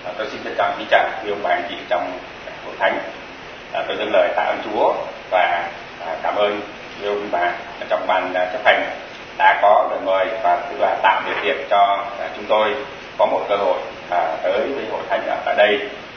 Tôi xin trân trọng kính chào quý ông bà anh chị trong hội thánh. Tôi dâng lời tạ ơn Chúa và cảm ơn quý ông bà trong ban chấp hành đã có lời mời và tức là tạo điều kiện cho chúng tôi có một cơ hội tới với hội thánh ở đây,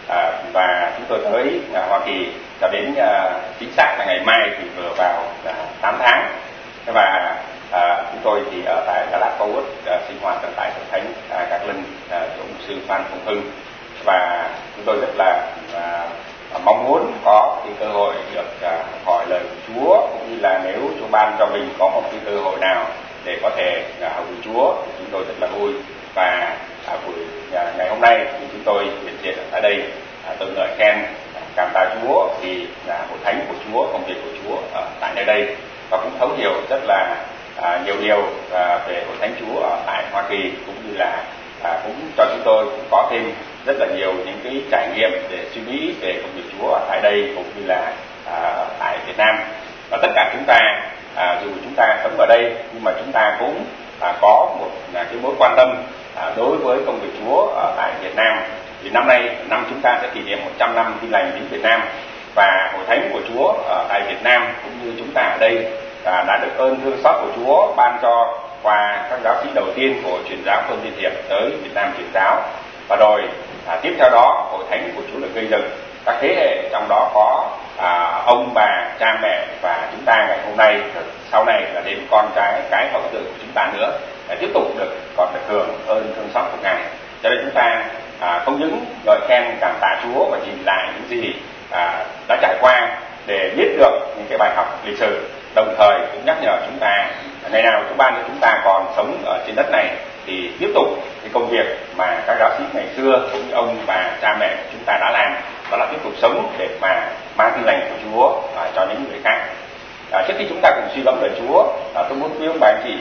và chúng tôi tới Hoa Kỳ cho đến chính xác là ngày mai thì vừa vào 8 tháng. Và chúng tôi thì ở tại Đà Lạt Forward sinh hoạt ở tại hội thánh Các Linh chỗ mục sư Phan Công Hưng, và chúng tôi rất là mong muốn có cái cơ hội được hỏi lời của Chúa, cũng như là nếu Chúa ban cho mình có một cái cơ hội nào để có thể hầu việc Chúa thì chúng tôi rất là vui. Và buổi ngày hôm nay thì chúng tôi hiện diện ở đây tôi ngợi khen cảm tạ Chúa vì hội thánh của Chúa, công việc của Chúa ở tại nơi đây, và cũng thấu hiểu rất là nhiều điều về hội thánh Chúa ở tại Hoa Kỳ, cũng như là cũng cho chúng tôi cũng có thêm rất là nhiều những cái trải nghiệm để suy nghĩ về công việc Chúa ở tại đây, cũng như là tại Việt Nam. Và tất cả chúng ta dù chúng ta sống ở đây nhưng mà chúng ta cũng có một cái mối quan tâm đối với công việc Chúa ở tại Việt Nam. Thì năm nay năm chúng ta sẽ kỷ niệm 100 năm Tin Lành đến Việt Nam, và hội thánh của Chúa ở tại Việt Nam cũng như chúng ta ở đây đã được ơn thương xót của Chúa ban cho qua các giáo sĩ đầu tiên của truyền giáo Phương Tiên Hiệp tới Việt Nam truyền giáo, và rồi tiếp theo đó hội thánh của Chúa được gây dựng các thế hệ, trong đó có ông bà, cha mẹ và chúng ta ngày hôm nay, sau này là đến con cái hậu tử của chúng ta nữa, để tiếp tục còn được hưởng ơn thương xót của Ngài. Cho nên chúng ta không những ngợi khen cảm tạ Chúa và nhìn lại những gì đã trải qua để biết được những cái bài học lịch sử, đồng thời cũng nhắc nhở chúng ta ngày nào Chúa ban cho chúng ta còn sống ở trên đất này thì tiếp tục cái công việc mà các giáo sĩ ngày xưa cũng như ông bà cha mẹ của chúng ta đã làm, đó là tiếp tục sống để mà mang tin lành của Chúa cho những người khác. Trước khi chúng ta cùng suy gẫm lời Chúa, tôi muốn quý ông bà anh chị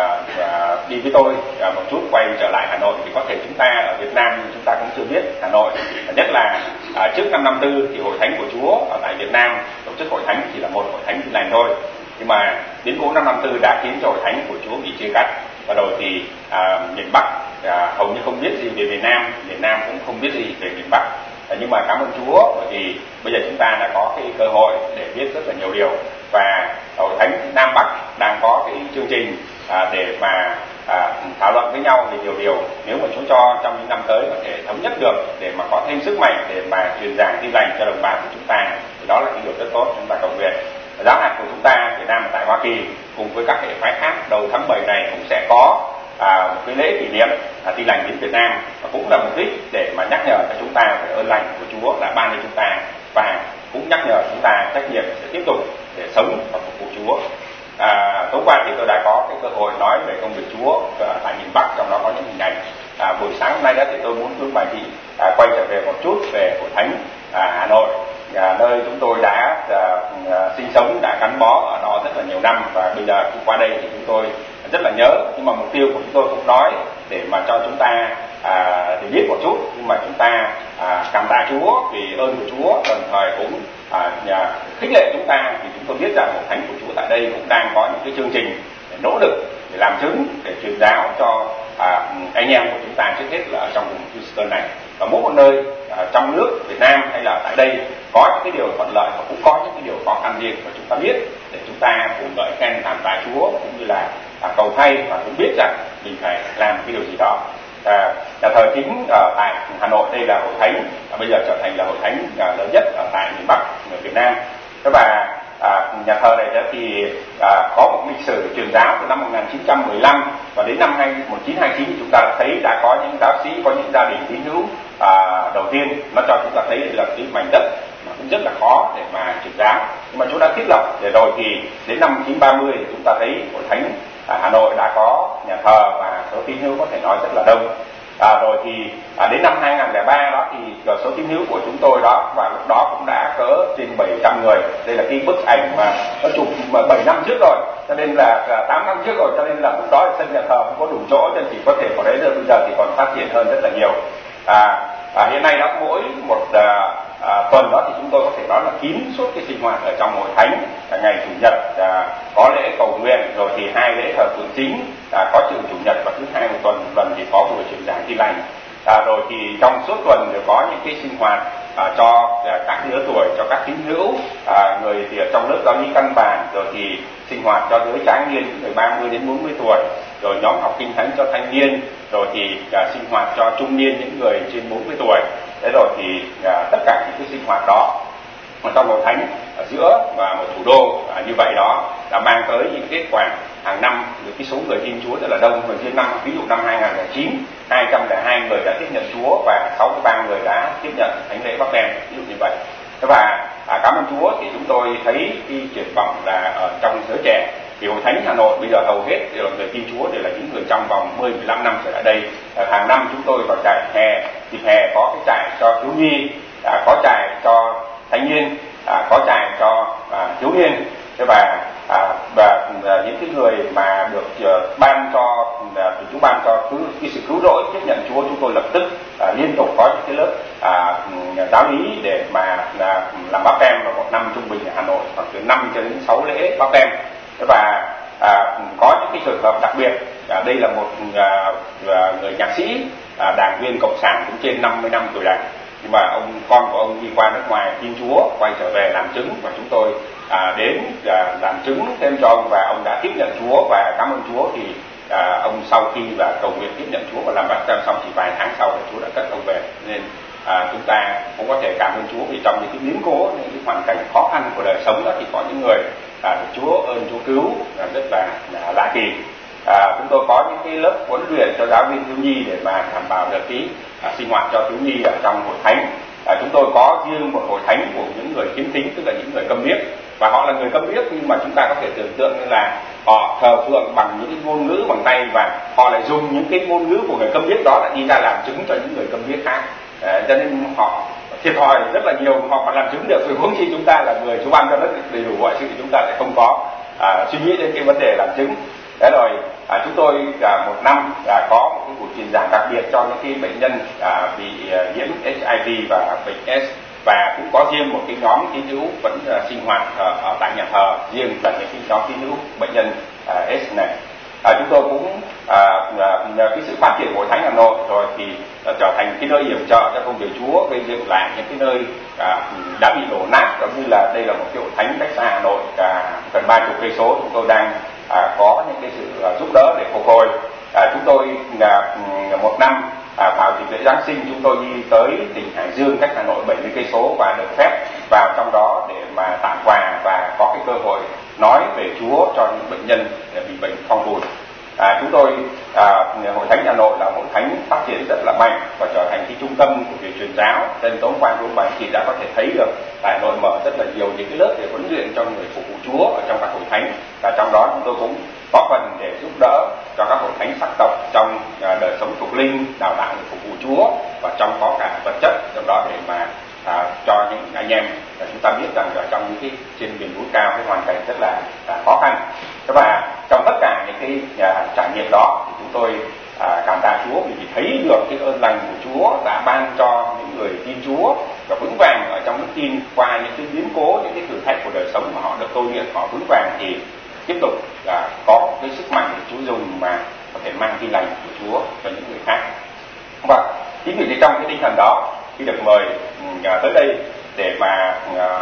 đi với tôi một chút quay trở lại Hà Nội. Thì có thể chúng ta ở Việt Nam chúng ta cũng chưa biết Hà Nội, nhất là trước năm 54 thì hội thánh của Chúa ở tại Việt Nam tổ chức hội thánh chỉ là một hội thánh tin lành thôi, nhưng mà biến cố năm 54 đã khiến cho hội thánh của Chúa bị chia cắt, và rồi thì miền Bắc hầu như không biết gì về miền Nam cũng không biết gì về miền Bắc. Nhưng mà cảm ơn Chúa, bởi vì bây giờ chúng ta đã có cái cơ hội để biết rất là nhiều điều, và hội thánh Nam Bắc đang có cái chương trình để mà thảo luận với nhau về nhiều điều. Nếu mà Chúa cho trong những năm tới có thể thống nhất được để mà có thêm sức mạnh để mà truyền giảng tin lành cho đồng bào của chúng ta, thì đó là cái điều rất tốt. Chúng ta cầu nguyện giáo hạt của chúng ta Việt Nam tại Hoa Kỳ cùng với các hệ phái khác đầu tháng 7 này cũng sẽ có một cái lễ kỷ niệm tin lành đến Việt Nam, và cũng là mục đích để mà nhắc nhở cho chúng ta về ơn lành của Chúa đã ban cho chúng ta, và cũng nhắc nhở chúng ta trách nhiệm sẽ tiếp tục để sống và phục vụ Chúa. Tối qua thì tôi đã có cái cơ hội nói về công việc Chúa tại miền Bắc, trong đó có những hình ảnh. Buổi sáng hôm nay đó thì tôi muốn với bài chị quay trở về một chút về hội thánh Hà Nội, nơi chúng tôi đã sinh sống, đã gắn bó ở đó rất là nhiều năm, và bây giờ qua đây thì chúng tôi rất là nhớ. Nhưng mà mục tiêu của chúng tôi cũng nói để mà cho chúng ta để biết một chút, nhưng mà chúng ta cảm tạ Chúa vì ơn của Chúa, đồng thời cũng khích lệ chúng ta, vì chúng tôi biết rằng hội thánh của Chúa tại đây cũng đang có những cái chương trình để nỗ lực để làm chứng, để truyền giáo cho anh em của chúng ta, trước hết là ở trong vùng Houston này, và mỗi một nơi trong nước Việt Nam hay là tại đây có những cái điều thuận lợi và cũng có những cái điều khó khăn riêng, và chúng ta biết để chúng ta cùng ngợi khen cảm tạ Chúa, cũng như là cầu thay, và cũng biết rằng mình phải làm cái điều gì đó. Nhà thờ chính ở tại Hà Nội đây là hội thánh bây giờ trở thành là hội thánh lớn nhất ở tại miền Bắc ở Việt Nam. Và nhà thờ này thì có một lịch sử truyền giáo từ năm 1915, và đến năm 1929 chúng ta đã thấy đã có những giáo sĩ, có những gia đình tín hữu đầu tiên. Nó cho chúng ta thấy đây là cái mảnh đất mà cũng rất là khó để mà truyền giáo, nhưng mà Chúa đã thiết lập. Để rồi thì đến năm 1930 chúng ta thấy hội thánh Hà Nội đã có nhà thờ và số tín hữu có thể nói rất là đông. Rồi thì đến năm 2003 đó thì số tín hữu của chúng tôi đó, và lúc đó cũng đã cỡ trên 700 người. Đây là cái bức ảnh mà nó chụp 7 năm trước rồi, cho nên là 8 năm trước rồi, cho nên là lúc đó sân nhà thờ không có đủ chỗ, nên chỉ có thể vào đấy rồi. Bây giờ thì còn phát triển hơn rất là nhiều. Hiện nay đó mỗi một tuần đó thì chúng tôi có thể nói là kín suốt cái sinh hoạt ở trong hội thánh. Ngày chủ nhật có lễ cầu nguyện, rồi thì 2 lễ thờ phượng chính, có trường chủ nhật, và thứ 2 một tuần thì có buổi truyền giảng tin lành. Rồi thì trong suốt tuần đều có những cái sinh hoạt cho các lứa tuổi, cho các tín hữu, người thì ở trong lớp giáo lý căn bản, rồi thì sinh hoạt cho giới tráng niên, những người 30 đến 40 tuổi, rồi nhóm học kinh thánh cho thanh niên, rồi thì sinh hoạt cho trung niên, những người trên 40 tuổi. Thế rồi thì tất cả những cái sinh hoạt đó mà trong hội thánh ở giữa và một thủ đô như vậy đó đã mang tới những kết quả hàng năm. Được cái số người tin Chúa rất là đông. Hồi riêng năm, ví dụ năm 2009, 202 người đã tiếp nhận Chúa và 63 người đã tiếp nhận thánh lễ báp têm, ví dụ như vậy. Và cảm ơn Chúa thì chúng tôi thấy cái triển vọng là ở trong giới trẻ thì hội thánh Hà Nội bây giờ hầu hết đều là người tin Chúa, đều là những người trong vòng 10-15 năm trở lại đây. Hàng năm chúng tôi vào trại hè, dịp hè có cái trại cho thiếu nhi, có trại cho thanh niên, có trại cho thiếu niên. Thế và những cái người mà được ban cho Chúa ban cho cái sự cứu rỗi tiếp nhận Chúa, chúng tôi lập tức liên tục có những cái lớp giáo lý để mà làm báp têm vào một năm trung bình ở Hà Nội khoảng từ 5 cho đến 6 lễ báp têm. Và có những cái trường hợp đặc biệt, đây là một người nhạc sĩ, đảng viên cộng sản cũng trên 50 năm tuổi đảng, nhưng mà con của ông đi qua nước ngoài tin Chúa, quay trở về làm chứng, và chúng tôi đến làm chứng thêm cho ông, và ông đã tiếp nhận Chúa và cảm ơn Chúa. Thì ông sau khi cầu nguyện tiếp nhận Chúa và làm báp têm xong chỉ vài tháng sau thì Chúa đã cất ông về. Nên chúng ta cũng có thể cảm ơn Chúa vì trong những cái biến cố, những cái hoàn cảnh khó khăn của đời sống đó thì có những người được Chúa ơn Chúa cứu rất là lạ kỳ. Chúng tôi có những cái lớp huấn luyện cho giáo viên thiếu nhi để mà đảm bảo được cái sinh hoạt cho thiếu nhi ở trong hội thánh. Chúng tôi có riêng một hội thánh của những người khiếm thính, tức là những người câm điếc, và họ là người câm điếc nhưng mà chúng ta có thể tưởng tượng như là họ thờ phượng bằng những cái ngôn ngữ bằng tay, và họ lại dùng những cái ngôn ngữ của người câm điếc đó để đi ra làm chứng cho những người câm điếc khác. Cho nên họ thiệt thòi rất là nhiều, họ mà làm chứng được, rồi huống chi chúng ta là người Chúa ban cho rất đầy đủ mọi sự thì chúng ta lại không có suy nghĩ đến cái vấn đề làm chứng. Thế rồi chúng tôi một năm có một cái buổi truyền giảng đặc biệt cho những cái bệnh nhân bị nhiễm HIV và bệnh S, và cũng có riêng một cái nhóm tín hữu vẫn sinh hoạt ở tại nhà thờ riêng là những cái nhóm tín hữu bệnh nhân S này. Chúng tôi cũng cái sự phát triển của hội thánh Hà Nội rồi thì trở thành cái nơi yểm trợ cho công việc Chúa, gây dựng lại những cái nơi đã bị đổ nát, giống như là đây là một cái hội thánh cách xa Hà Nội gần 30 cây số. Chúng tôi đang có những cái sự giúp đỡ để phục hồi. Chúng tôi một năm vào dịp lễ Giáng sinh chúng tôi đi tới tỉnh Hải Dương cách Hà Nội 70 cây số và được phép vào trong đó để mà tặng quà và có cái cơ hội nói về Chúa cho những bệnh nhân bị bệnh phong phủi. Chúng tôi hội thánh Hà Nội là hội thánh phát triển rất là mạnh và trở thành cái trung tâm của việc truyền giáo. Nên tối qua chúng bạn chị đã có thể thấy được tại Hà Nội mở rất là nhiều những cái lớp để huấn luyện cho người phục vụ Chúa ở trong các hội thánh, và trong đó chúng tôi cũng có phần để giúp đỡ cho các hội thánh sắc tộc trong đời sống thuộc linh, đào tạo người phục vụ Chúa, và trong có cả vật chất trong đó để mà cho những anh em. Chúng ta biết rằng ở trong những cái trên miền núi cao cái hoàn cảnh rất là khó khăn. Và trong tất cả những cái trải nghiệm đó thì chúng tôi cảm tạ Chúa vì thấy được cái ơn lành của Chúa đã ban cho những người tin Chúa và vững vàng ở trong đức tin qua những cái biến cố, những cái thử thách của đời sống mà họ được tôi luyện, họ vững vàng thì tiếp tục có cái sức mạnh để Chúa dùng mà có thể mang tin lành của Chúa cho những người khác. Và chính vì thế trong cái tinh thần đó, khi được mời tới đây để mà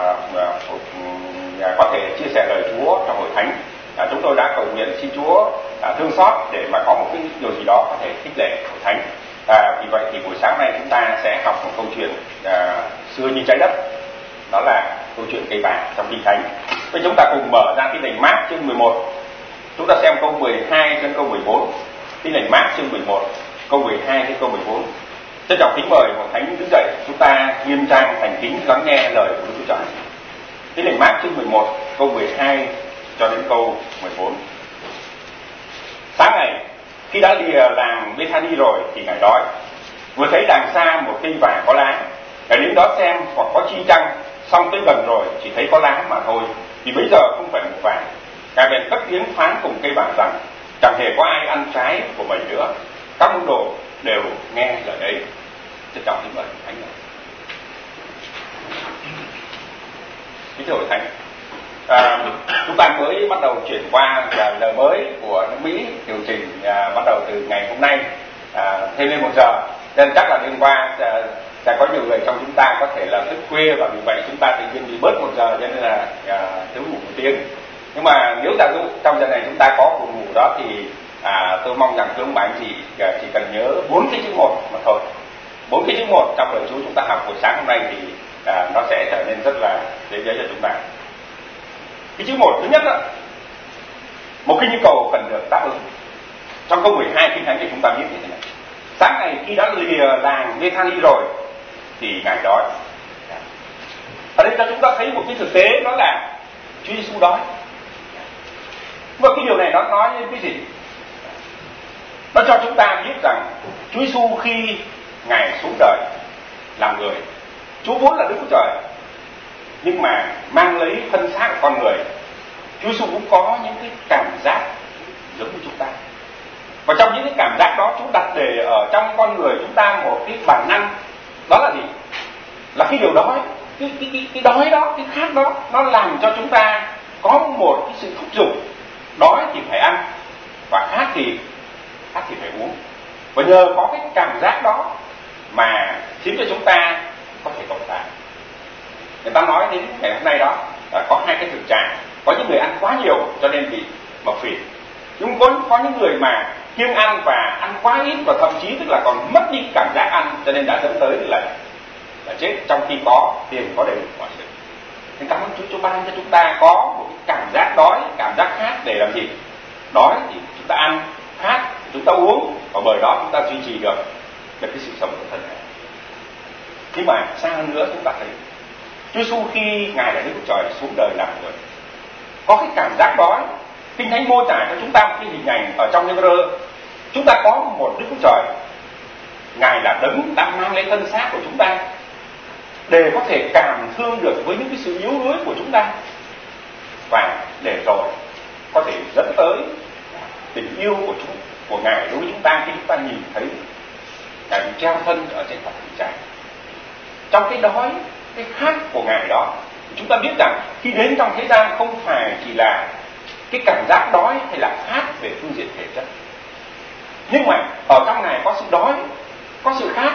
có thể chia sẻ lời Chúa trong hội thánh, chúng tôi đã cầu nguyện xin Chúa thương xót để mà có một cái điều gì đó có thể khích lệ hội thánh. Vì vậy thì buổi sáng nay chúng ta sẽ học một câu chuyện xưa như trái đất, đó là câu chuyện cây vàng trong Kinh Thánh. Vậy chúng ta cùng mở ra Tin lành Mác chương 11, chúng ta xem câu 12 đến câu 14. Tin lành Mác chương 11 câu 12 đến câu 14. Trân trọng kính mời hội thánh đứng dậy, chúng ta nghiêm trang thành kính lắng nghe lời của Đức Chúa Trời. Tin lành Mác chương 11 câu 12 cho đến câu 14. Sáng ngày khi đã lìa làng Bethany rồi thì Ngài đói. Vừa thấy đằng xa một cây vàng có lá, Ngài đến đó xem hoặc có chi chăng, xong tới gần rồi chỉ thấy có lá mà thôi, thì bây giờ không phải một vàng. Ngài bèn cất tiếng phán cùng cây vàng rằng chẳng hề có ai ăn trái của mình nữa. Các môn đồ đều nghe lời ấy. Trân trọng kính mời thánh này. Kính thưa hội thánh, chúng ta mới bắt đầu chuyển qua giờ mới của nước Mỹ, điều chỉnh bắt đầu từ ngày hôm nay thêm lên 1 giờ. Nên chắc là đêm qua sẽ có nhiều người trong chúng ta có thể là thức khuya, và vì vậy chúng ta tự nhiên bị bớt 1 giờ, cho nên là thiếu ngủ 1 tiếng. Nhưng mà nếu giả dụ trong giờ này chúng ta có buồn ngủ đó thì tôi mong rằng thưa ông bà anh chị chỉ cần nhớ 4 cái chữ 1 mà thôi. 4 cái chữ 1 trong lời Chúa chúng ta học buổi sáng hôm nay thì nó sẽ trở nên rất là dễ cho chúng ta. Cái chữ 1 thứ nhất đó, một cái nhu cầu cần được đáp ứng. Trong câu 12 Kinh Thánh thì chúng ta biết như thế này: sáng ngày khi đã lìa làng Bethany rồi thì Ngài đói. Ở đây cho chúng ta thấy một cái thực tế, đó là Chúa Giêsu đói. Và cái điều này nó nói lên cái gì? Nó cho chúng ta biết rằng Chúa Giêsu khi Ngài xuống đời làm người, Chúa vốn là Đức Chúa Trời, nhưng mà mang lấy thân xác của con người, Chúa Giêsu cũng có những cái cảm giác giống như chúng ta. Và trong những cái cảm giác đó, Chúa đặt để ở trong con người chúng ta một cái bản năng, đó là gì? Là cái điều đói, cái đói đó, cái khát đó, nó làm cho chúng ta có một cái sự thúc giục. Đói thì phải ăn, và khát thì phải uống. Và nhờ có cái cảm giác đó mà khiến cho chúng ta có thể tồn tại. Người ta nói đến ngày hôm nay đó là có hai cái thực trạng: có những người ăn quá nhiều cho nên bị mập phì, nhưng có những người mà kiêng ăn và ăn quá ít, và thậm chí tức là còn mất đi cảm giác ăn, cho nên đã dẫn tới là chết trong khi có tiền, có đầy đủ mọi sự. Nên cảm ơn Chúa, Chúa ban cho chúng ta có một cái cảm giác đói, cảm giác khát để làm gì? Đói thì chúng ta ăn, khát thì chúng ta uống, và bởi đó chúng ta duy trì được cái sự sống của thân thể. Nhưng mà xa hơn nữa, chúng ta thấy Chúa Giêsu khi Ngài là Đức Chúa Trời xuống đời làm người, có cái cảm giác đói. Kinh Thánh mô tả cho chúng ta một cái hình ảnh ở trong Hebrew. Chúng ta có một Đức Chúa Trời, Ngài là đấng đã mang lấy thân xác của chúng ta để có thể cảm thương được với những cái sự yếu đuối của chúng ta, và để rồi có thể dẫn tới tình yêu của Ngài đối với chúng ta khi chúng ta nhìn thấy Ngài bị treo thân ở trên thập tự giá. Trong cái đói, cái khát của Ngài đó, chúng ta biết rằng khi đến trong thế gian không phải chỉ là cái cảm giác đói hay là khát về phương diện thể chất, nhưng mà ở trong Ngài có sự đói, có sự khát.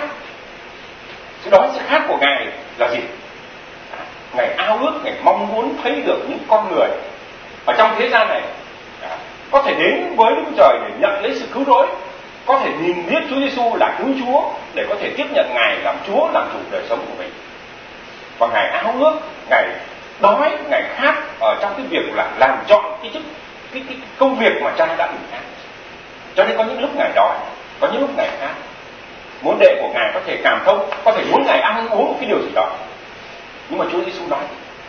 Sự đói, sự khát của Ngài là gì? Ngài ao ước, Ngài mong muốn thấy được những con người ở trong thế gian này có thể đến với Đức Chúa Trời để nhận lấy sự cứu rỗi, có thể nhìn biết Chúa Giêsu là cứu Chúa để có thể tiếp nhận Ngài làm Chúa, làm chủ đời sống của mình. Và Ngài ao ước, Ngài đói, Ngài khát ở trong cái việc là làm trọn cái công việc mà Cha đã ủy thác. Cho nên có những lúc Ngài đói, có những lúc Ngài khát. Môn đệ của Ngài có thể cảm thông, có thể muốn Ngài ăn uống một cái điều gì đó. Nhưng mà Chúa Giêsu nói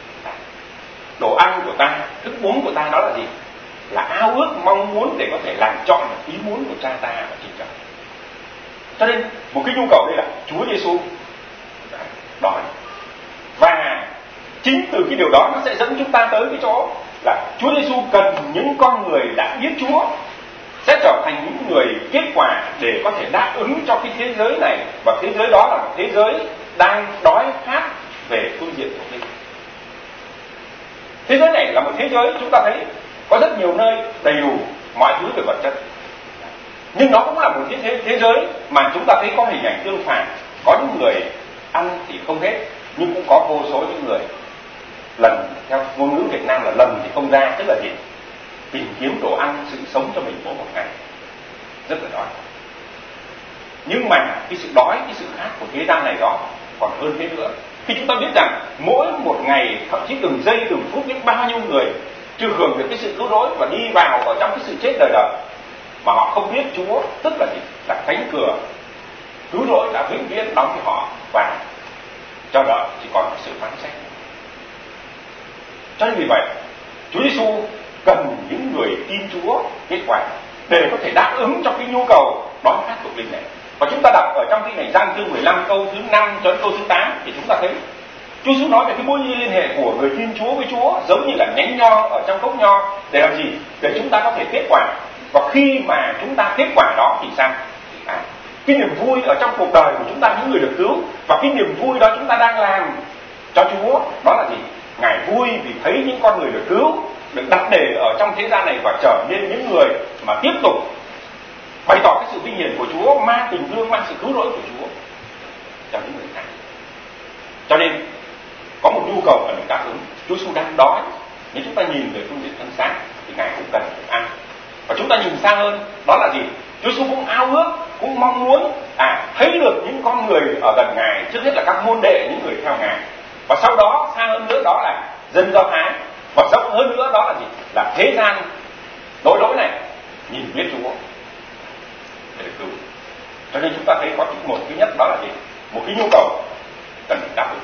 đồ ăn của ta, thức uống của ta đó là gì? Là ao ước, mong muốn để có thể làm trọn được ý muốn của Cha ta ở trên trời. Cho nên một cái nhu cầu đây là Chúa Giêsu đói. Và chính từ cái điều đó nó sẽ dẫn chúng ta tới cái chỗ là Chúa Giêsu cần những con người đã biết Chúa sẽ trở thành những người kết quả để có thể đáp ứng cho cái thế giới này, và thế giới đó là một thế giới đang đói khát về phương diện của mình. Thế giới này là một thế giới chúng ta thấy có rất nhiều nơi đầy đủ mọi thứ về vật chất, nhưng nó cũng là một thế giới mà chúng ta thấy có hình ảnh tương phản. Có những người ăn thì không hết, nhưng cũng có vô số những người lần, theo ngôn ngữ Việt Nam là lần thì không ra, tức là gì? Tìm kiếm đồ ăn, sự sống cho mình mỗi một ngày, rất là đói. Nhưng mà cái sự đói, cái sự khát của thế gian này đó còn hơn thế nữa. Khi chúng ta biết rằng mỗi một ngày, thậm chí từng giây từng phút, biết bao nhiêu người chưa hưởng được cái sự cứu rỗi và đi vào ở trong cái sự chết đời đời, mà họ không biết Chúa, tức là gì? Là cánh cửa cứu rỗi đã vĩnh viễn đóng cho họ, và cho đợi chỉ còn sự phán xét. Cho nên vì vậy Chúa Giêsu cần những người tin Chúa kết quả để có thể đáp ứng cho cái nhu cầu đói khát thuộc linh này. Và chúng ta đọc ở trong cái này Giăng chương 15 câu thứ 5 cho đến câu thứ 8 thì chúng ta thấy Chúa Giêsu nói về cái mối liên hệ của người tin Chúa với Chúa giống như là nhánh nho ở trong gốc nho, để làm gì? Để chúng ta có thể kết quả. Và khi mà chúng ta kết quả đó thì sao? Cái niềm vui ở trong cuộc đời của chúng ta, những người được cứu, và cái niềm vui đó chúng ta đang làm cho Chúa, đó là gì? Ngài vui vì thấy những con người được cứu, được đặt để ở trong thế gian này và trở nên những người mà tiếp tục bày tỏ cái sự vinh hiển của Chúa, mang tình thương, mang sự cứu rỗi của Chúa. cho những người khác. Cho nên có một nhu cầu cần được đáp ứng. Chúa Giêsu đang đói, nếu chúng ta nhìn về phương diện thân xác thì Ngài cũng cần được ăn. Và chúng ta nhìn xa hơn, đó là gì? Chúa Giêsu cũng ao ước, cũng mong muốn thấy được những con người ở gần Ngài, trước hết là các môn đệ, những người theo Ngài. Và sau đó xa hơn nữa đó là dân Do Thái, và rộng hơn nữa đó là gì? Là thế gian tội lỗi này nhìn biết Chúa để được cứu. Cho nên chúng ta thấy có một thứ nhất đó là gì? Một cái nhu cầu cần được đáp ứng.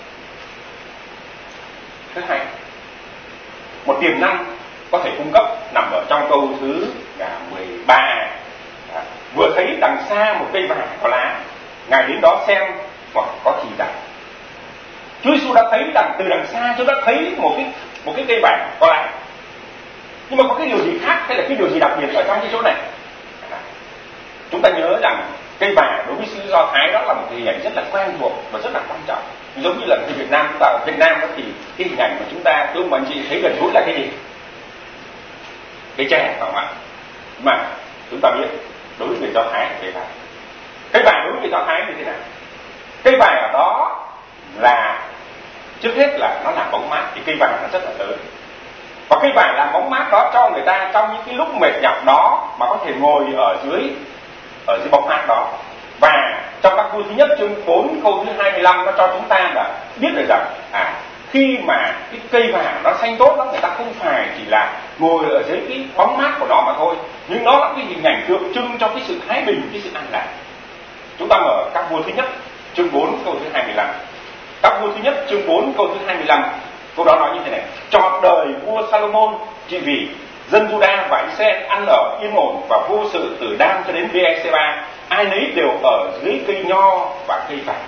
Thứ hai, một tiềm năng có thể cung cấp nằm ở trong câu thứ 13. Vừa thấy đằng xa một cây vải có lá, Ngài đến đó xem hoặc có chỉ dạy. Chúa Giêsu đã thấy từ đằng xa, Chúa đã thấy một cái cây vải có lá. Nhưng mà có cái điều gì khác hay là cái điều gì đặc biệt ở trong cái chỗ này? Chúng ta nhớ rằng cây vải đối với xứ Do Thái đó là một hình ảnh rất là quen thuộc và rất là quan trọng. Giống như là người Việt Nam, chúng ta ở Việt Nam đó thì cái hình ảnh mà chúng ta thưa ông anh chị thấy gần gũi là cái gì? Cây tre, phải không ạ? Mà chúng ta biết đối với người Do Thái là cây vải đối với người Do Thái như thế nào? Cây vải ở đó là trước hết là nó làm bóng mát, thì cây vải nó rất là lớn. Và cây vải làm bóng mát đó cho người ta trong những cái lúc mệt nhọc đó mà có thể ngồi ở dưới bóng mát đó. Và trong các vua thứ nhất chương 4 câu thứ 25 nó cho chúng ta là biết được rằng khi mà cái cây vải nó xanh tốt đó, người ta không phải chỉ là ngồi ở dưới cái bóng mát của nó mà thôi, nhưng nó là cái hình ảnh tượng trưng cho cái sự thái bình, cái sự an lạc. Chúng ta mở các vua thứ nhất chương 4 câu thứ 25. Các vua thứ nhất chương 4 câu thứ 25, câu đó nói như thế này: trọn đời vua Salomon trị vì dân Juda và Israel ăn ở yên ổn và vô sự từ Dan cho đến Beersheba, ai nấy đều ở dưới cây nho và cây vải.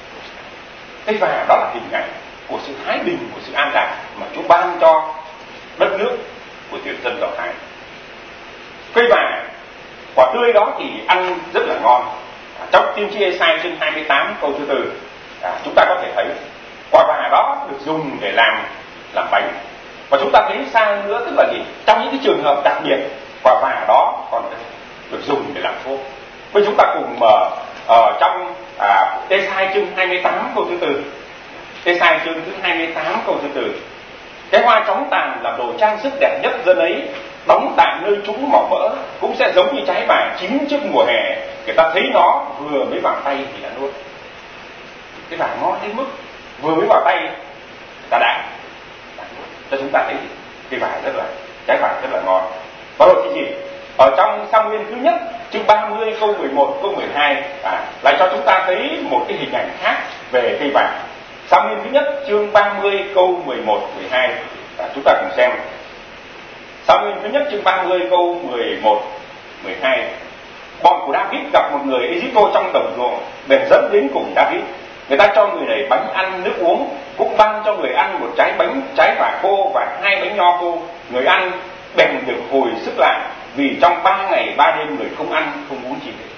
Cây vải đó là hình ảnh của sự thái bình, của sự an lạc mà Chúa ban cho đất nước của tiểu dân Do Thái. Cây vải quả tươi đó thì ăn rất là ngon. Trong tiên tri Ê-sai chương 28 câu thứ 4, chúng ta có thể thấy quả vải đó được dùng để làm bánh. Và chúng ta thấy xa nữa, tức là gì? Trong những cái trường hợp đặc biệt, quả vải đó còn được dùng để làm thuốc. Bây chúng ta cùng mở ở trong Ê-sai chương 28 câu thứ 4. Ê-sai chương thứ 28 câu thứ 4. Cái hoa chóng tàn làm đồ trang sức đẹp nhất dân ấy, đóng tại nơi chúng màu mỡ, cũng sẽ giống như trái vải chín trước mùa hè, người ta thấy nó vừa mới vào tay thì đã nuốt. Cái vải ngon đến mức vừa mới vào tay ta đã nuốt. Cho chúng ta thấy cái vải trái vải rất là ngon. Và rồi thì gì? Ở trong Sa-mu-eel thứ nhất chương 30 câu 11 câu 12 lại cho chúng ta thấy một cái hình ảnh khác về cây vải. Sa-mu-eel thứ nhất chương 30 câu 11 12, chúng ta cùng xem. Sa-mu-eel thứ nhất chương 30 câu 11 12. Bọn của David gặp một người Ê-díp-tô trong đồng ruộng, bèn dẫn đến cùng David. Người ta cho người này bánh ăn nước uống, cũng ban cho người ăn một trái vải khô và 2 bánh nho khô. Người ăn bèn được hồi sức lại, vì trong 3 ngày 3 đêm người không ăn không uống gì hết.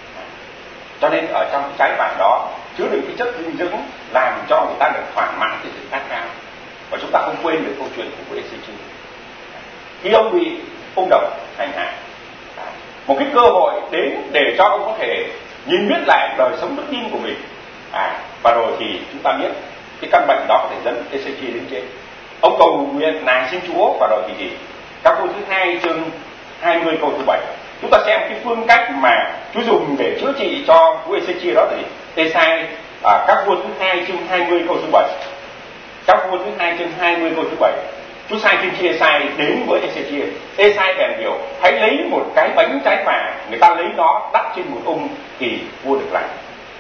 Cho nên ở trong trái vải đó chứa đựng cái chất dinh dưỡng làm cho người ta được thỏa mãn cái sự khát khao. Và chúng ta không quên được câu chuyện của Ê-xê-chi. Khi ông bị ung độc hành hạ, một cái cơ hội đến để cho ông có thể nhìn biết lại đời sống đức tin của mình. Và rồi thì chúng ta biết cái căn bệnh đó có thể dẫn Ê-xê-chi đến chết. Ông cầu nguyện nài xin Chúa, và rồi thì gì? Các câu thứ 2 chương 20 câu thứ 7, chúng ta xem cái phương cách mà Chúa dùng để chữa trị cho vua Ê-xê-chi đó thì Ê-sai các vua thứ 2 chương 20 câu thứ 7. Các vua thứ 2 chương 20 câu thứ 7, Chúa sai tiên tri Ê-sai đến với Ê-xê-chi. Ê-sai bèn biểu hãy lấy một cái bánh trái vải, người ta lấy nó đắp trên một ung thì vua được lành.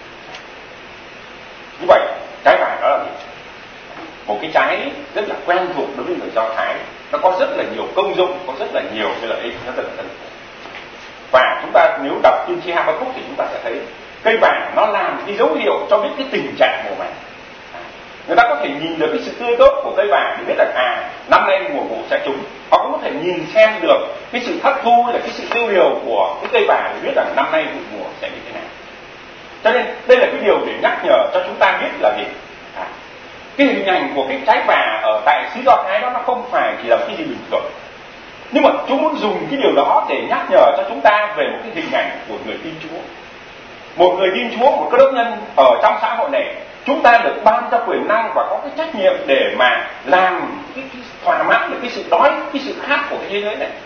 Như vậy trái vải đó là gì? Một cái trái rất là quen thuộc đối với người Do Thái. Nó có rất là nhiều công dụng, có rất là nhiều cái lợi ích, nó rất là thân thuộc. Và chúng ta nếu đọc tiên tri Ha-ba-cúc thì chúng ta sẽ thấy cây vải nó làm cái dấu hiệu cho biết cái tình trạng mùa màng. Người ta có thể nhìn được cái sự tươi tốt của cây vải để biết là năm nay mùa vụ sẽ trúng. Họ cũng có thể nhìn xem được cái sự thất thu hay là cái sự tiêu điều của cái cây vải để biết rằng năm nay vụ mùa sẽ như thế nào. Cho nên đây là cái điều để nhắc nhở cho chúng ta biết là gì? Cái hình ảnh của cái trái vải ở tại xứ Do Thái đó nó không phải chỉ là cái gì bình thường, nhưng mà Chúa muốn dùng cái điều đó để nhắc nhở cho chúng ta về một cái hình ảnh của người tin Chúa. một người tin Chúa, một cơ đốc nhân ở trong xã hội này, chúng ta được ban cho quyền năng và có cái trách nhiệm để mà làm cái thỏa mãn được cái sự đói, cái sự khát của cái thế giới này.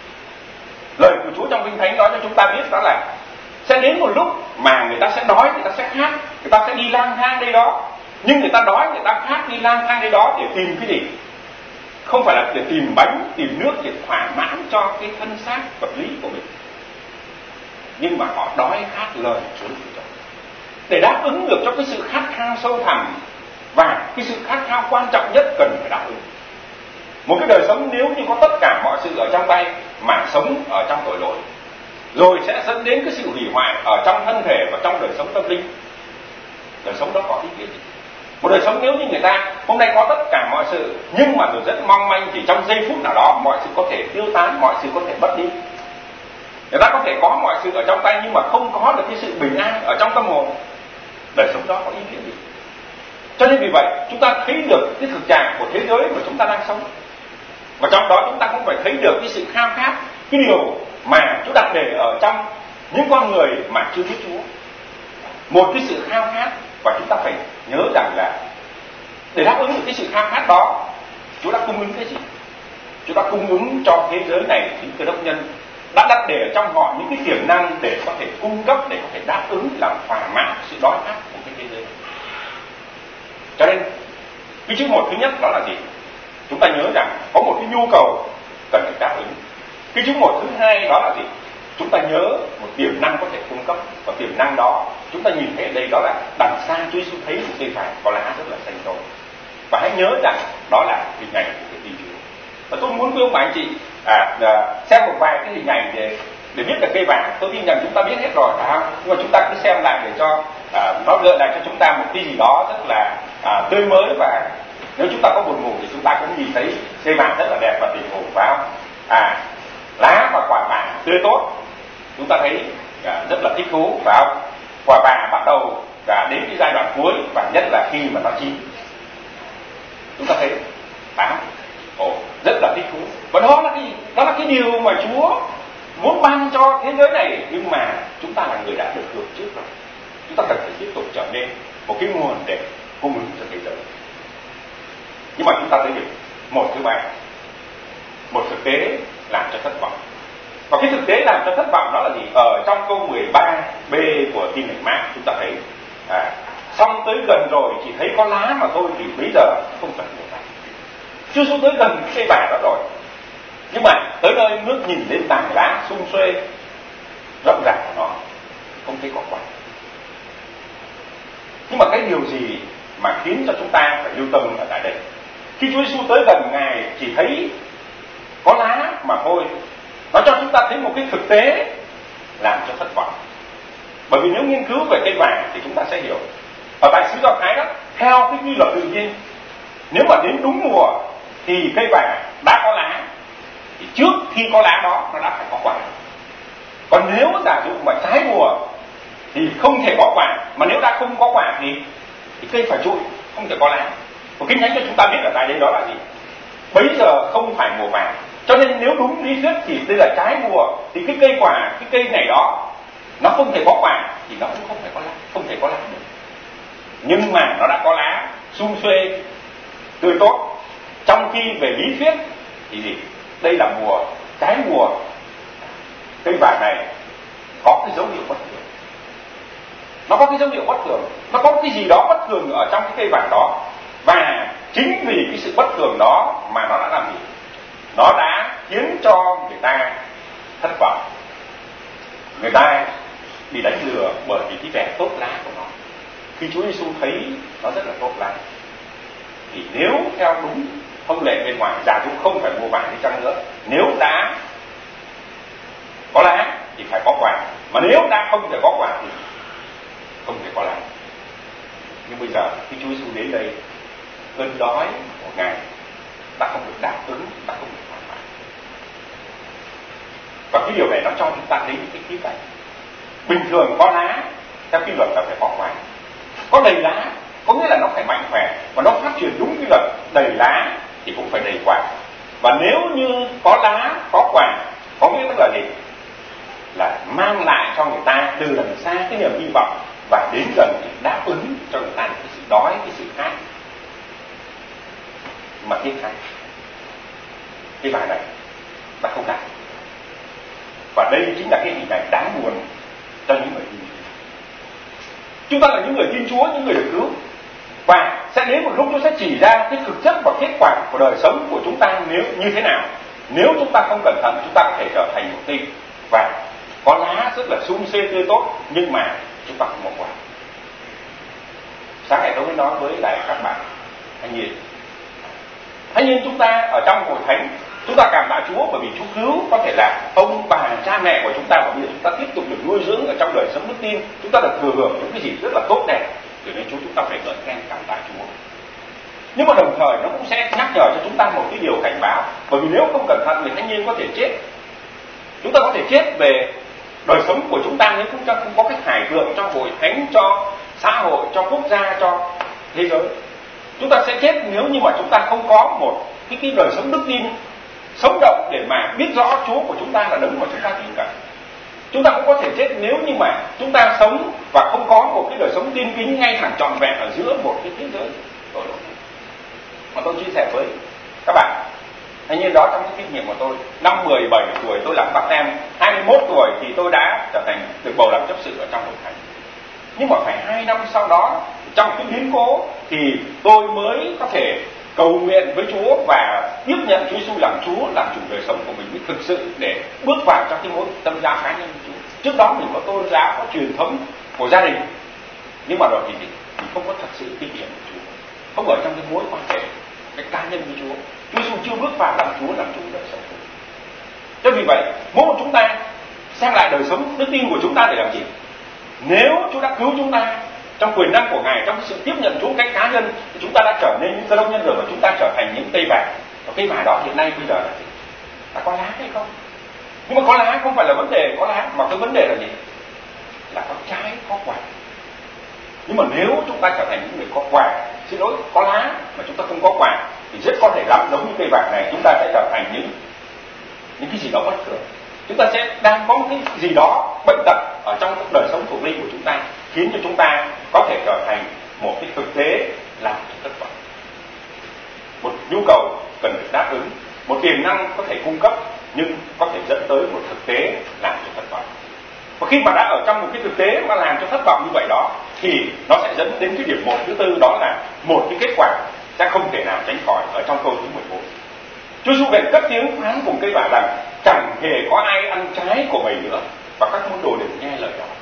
Lời của Chúa trong Kinh Thánh nói cho chúng ta biết đó là sẽ đến một lúc mà người ta sẽ đói, người ta sẽ khát, người ta sẽ đi lang thang đây đó. Nhưng người ta đói, người ta khát, đi lang thang đây đó để tìm cái gì? Không phải là để tìm bánh, tìm nước để thỏa mãn cho cái thân xác vật lý của mình, nhưng mà họ đói khát lời Chúa để đáp ứng được cho cái sự khát khao sâu thẳm và cái sự khát khao quan trọng nhất cần phải đáp ứng. Một cái đời sống nếu như có tất cả mọi sự ở trong tay mà sống ở trong tội lỗi, rồi sẽ dẫn đến cái sự hủy hoại ở trong thân thể và trong đời sống tâm linh. Đời sống đó có ý nghĩa gì? Một đời sống nếu như người ta hôm nay có tất cả mọi sự, nhưng mà rồi rất mong manh, chỉ trong giây phút nào đó mọi sự có thể tiêu tán, mọi sự có thể mất đi. Người ta có thể có mọi sự ở trong tay nhưng mà không có được cái sự bình an ở trong tâm hồn. Đời sống đó có ý nghĩa gì? Cho nên vì vậy chúng ta thấy được cái thực trạng của thế giới mà chúng ta đang sống, và trong đó chúng ta cũng phải thấy được cái sự khao khát, cái điều mà Chúa đặt để ở trong những con người mà chưa biết Chúa. Một cái sự khao khát, và chúng ta phải nhớ rằng là để đáp ứng được cái sự khao khát đó, Chúa đã cung ứng cái gì? Chúa đã cung ứng cho thế giới này những cơ đốc nhân đã đặt để ở trong họ những cái tiềm năng để có thể cung cấp, để có thể đáp ứng, làm thỏa mãn sự đói khát của cái thế giới. Cho nên cái chữ một thứ nhất đó là gì? Chúng ta nhớ rằng có một cái nhu cầu cần phải đáp ứng. Cái chữ một thứ hai đó là gì? Chúng ta nhớ một tiềm năng có thể cung cấp, và tiềm năng đó chúng ta nhìn thấy ở đây đó là đằng xa Chúa Giêsu thấy một cây vải có lá rất là xanh tốt, và hãy nhớ rằng đó là hình ảnh của cái tin Chúa. Và tôi muốn với ông bà anh chị xem một vài cái hình ảnh để biết được cây vải. Tôi tin rằng chúng ta biết hết rồi, nhưng mà chúng ta cứ xem lại để cho nó gợi lại cho chúng ta một cái gì đó rất là tươi mới, và nếu chúng ta có buồn ngủ thì chúng ta cũng nhìn thấy cây vải rất là đẹp và tỉnh ngủ, phải không? Lá và quả vải tươi tốt, chúng ta thấy rất là thích thú, phải không? Quả vải bắt đầu đến cái giai đoạn cuối, và nhất là khi mà nó chín, chúng ta thấy rất là thích thú. Và đó là cái gì? Đó là cái điều mà Chúa muốn ban cho thế giới này, nhưng mà chúng ta là người đã được hưởng trước rồi. Chúng ta cần phải tiếp tục trở nên một cái nguồn để cung ứng cho thế giới. Nhưng mà chúng ta thấy được một thứ ba, một thực tế làm cho thất vọng. Và cái thực tế làm cho thất vọng đó là gì? Ở trong câu 13b của tin lành Mác chúng ta thấy xong tới gần rồi chỉ thấy có lá mà thôi, thì bây giờ không cần nhiều lá. Chưa xuống tới gần cái cây vải đó rồi, nhưng mà tới nơi nước nhìn lên tàn lá sum xuê rậm rạp của nó, không thấy có quả. Nhưng mà cái điều gì mà khiến cho chúng ta phải lưu tâm ở tại đây? Khi Chúa Giêsu tới gần Ngài chỉ thấy có lá mà thôi, nó cho chúng ta thấy một cái thực tế làm cho thất vọng. Bởi vì nếu nghiên cứu về cây vải thì chúng ta sẽ hiểu, ở tại xứ Do Thái đó, theo cái quy luật tự nhiên, nếu mà đến đúng mùa thì cây vải đã có lá, thì trước khi có lá đó nó đã phải có quả. Còn nếu giả dụ mà trái mùa thì không thể có quả, mà nếu đã không có quả thì cây phải trụi, không thể có lá. Một Kinh Thánh cho chúng ta biết ở tại đây đó là gì? Bấy giờ không phải mùa vàng, cho nên nếu đúng lý thuyết thì đây là trái mùa, thì cái cây quả, cái cây này đó nó không thể có quả thì nó cũng không thể có lá, không thể có lá được. Nhưng mà nó đã có lá sum xuê tươi tốt. Trong khi về lý thuyết thì gì? Đây là mùa, trái mùa, cây vải này có cái dấu hiệu bất thường. Nó có cái dấu hiệu bất thường, nó có cái gì đó bất thường ở trong cái cây vải đó. Và chính vì cái sự bất thường đó mà nó đã làm gì? Nó đã khiến cho người ta thất vọng. Người ta bị đánh lừa bởi vì cái vẻ tốt lá của nó. Khi Chúa Giêsu thấy nó rất là tốt lá, thì nếu theo đúng thông lệ bên ngoài, giả dụ không phải mua vải đi chăng nữa, nếu đã có lá thì phải có quả, mà nếu đã không thể có quả thì không thể có lá. Nhưng bây giờ khi Chúa Giêsu đến đây, cơn đói của Ngài ta không được đáp ứng, ta không được thỏa mãn. Và cái điều này nó cho chúng ta thấy cái khía cạnh. Bình thường có lá, theo quy luật là phải có quả. Có đầy lá, có nghĩa là nó phải mạnh khỏe, và nó phát triển đúng quy luật. Đầy lá thì cũng phải đầy quả. Và nếu như có lá, có quả, có nghĩa là gì? Là mang lại cho người ta từ đằng xa cái niềm hy vọng và đến gần để đáp ứng cho người ta cái sự đói, cái sự khát. Mà tiếc thay, cái bài này ta không đạt. Và đây chính là cái hình ảnh đáng buồn cho những người tin Chúa. Chúng ta là những người tin Chúa, những người được cứu, và sẽ đến một lúc Chúa sẽ chỉ ra cái thực chất và kết quả của đời sống của chúng ta nếu như thế nào. Nếu chúng ta không cẩn thận, chúng ta có thể trở thành một cây và có lá rất là sum xê tươi tốt, nhưng mà chúng ta không có quả. Sáng ngày tôi mới nói với lại các bạn thanh niên chúng ta ở trong hội thánh, chúng ta cảm tạ Chúa bởi vì Chúa cứu có thể là ông bà cha mẹ của chúng ta, và bây giờ chúng ta tiếp tục được nuôi dưỡng ở trong đời sống đức tin, chúng ta được thừa hưởng những cái gì rất là tốt đẹp, cho nên chúng ta phải ngợi khen cảm tạ Chúa. Nhưng mà đồng thời nó cũng sẽ nhắc nhở cho chúng ta một cái điều cảnh báo, bởi vì nếu không cẩn thận người thanh niên có thể chết. Chúng ta có thể chết về đời sống của chúng ta nếu chúng ta không có cái hải tượng cho hội thánh, cho xã hội, cho quốc gia, cho thế giới. Chúng ta sẽ chết nếu như mà chúng ta không có một cái đời sống đức tin sống động để mà biết rõ Chúa của chúng ta là đấng mà chúng ta tin cậy. Chúng ta cũng có thể chết nếu như mà chúng ta sống và không có một cái đời sống tin kính ngay thẳng trọn vẹn ở giữa một cái thế giới tội lỗi. Mà tôi chia sẻ với các bạn, thế nhưng đó trong cái kinh nghiệm của tôi, năm 17 tuổi tôi làm báp têm, 21 tuổi thì tôi đã trở thành được bầu làm chấp sự ở trong hội thánh. Nhưng mà phải 2 năm sau đó, trong cái biến cố thì tôi mới có thể cầu nguyện với Chúa và tiếp nhận Chúa Giêsu làm Chúa, làm chủ đời sống của mình, mới thực sự để bước vào trong cái mối tâm giao cá nhân với Chúa. Trước đó mình có tôn giáo, có truyền thống của gia đình, nhưng mà rồi thì mình không có thật sự kinh nghiệm của Chúa, không ở trong cái mối quan hệ cái cá nhân với Chúa. Chúa Giêsu chưa bước vào làm Chúa, làm chủ đời sống của mình. Cho vì vậy, mỗi một chúng ta xem lại đời sống đức tin của chúng ta để làm gì? Nếu Chúa đã cứu chúng ta trong quyền năng của Ngài, trong sự tiếp nhận Chúa một cách cá nhân, thì chúng ta đã trở nên những cơ đốc nhân rồi, và chúng ta trở thành những cây vải. Và cây vải đó hiện nay bây giờ là gì? Là có lá hay không? Nhưng mà có lá không phải là vấn đề có lá, mà cái vấn đề là gì? Là có trái, có quả. Nhưng mà nếu chúng ta trở thành những người có quả, xin lỗi, có lá mà chúng ta không có quả, thì rất có thể lắm giống như cây vải này, chúng ta sẽ trở thành những cái gì đó bất thường. Chúng ta sẽ đang có một cái gì đó bệnh tật ở trong đời sống thuộc linh của chúng ta, khiến cho chúng ta có thể trở thành một cái thực tế làm cho thất vọng, một nhu cầu cần được đáp ứng, một tiềm năng có thể cung cấp, nhưng có thể dẫn tới một thực tế làm cho thất vọng. Và khi mà đã ở trong một cái thực tế mà làm cho thất vọng như vậy đó, thì nó sẽ dẫn đến cái điểm 1 thứ tư, đó là một cái kết quả sẽ không thể nào tránh khỏi ở trong câu thứ 14. Chúa Giêsu bèn cất tiếng phán cùng cây vải rằng chẳng hề có ai ăn trái của mày nữa, và các môn đồ đều nghe lời đó.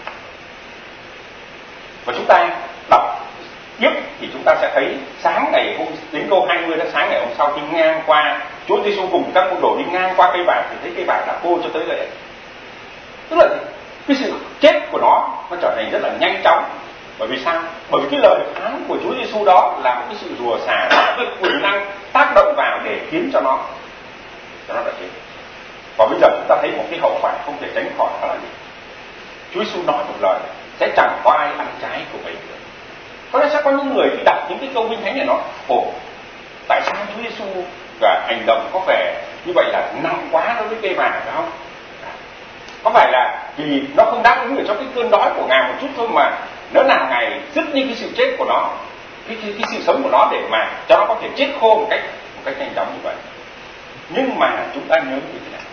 Và chúng ta đọc tiếp thì chúng ta sẽ thấy sáng ngày hôm đến câu 20 đó, sáng ngày hôm sau đi ngang qua, Chúa Giêsu cùng các môn đồ đi ngang qua cây vải thì thấy cây vải đã khô cho tới lệ. Tức là cái sự chết của nó trở thành rất là nhanh chóng. Bởi vì sao? Bởi vì cái lời phán của Chúa Giêsu đó là một cái sự rùa xà, cái quyền năng tác động vào để khiến cho nó đã chết. Và bây giờ chúng ta thấy một cái hậu quả không thể tránh khỏi, đó là gì? Chúa Giêsu nói một lời, sẽ chẳng có ai ăn trái của mình nữa. Có lẽ sẽ có những người khi đọc những cái câu kinh thánh này nói, tại sao Chúa Giêsu và hành động có vẻ như vậy là nặng quá đối với cây vải, phải không? Có phải là vì nó không đáp ứng được cho cái cơn đói của Ngài một chút thôi mà nó làm Ngài dứt đi cái sự chết của nó, cái sự sống của nó, để mà cho nó có thể chết khô một cách nhanh chóng như vậy. Nhưng mà chúng ta nhớ như thế nào?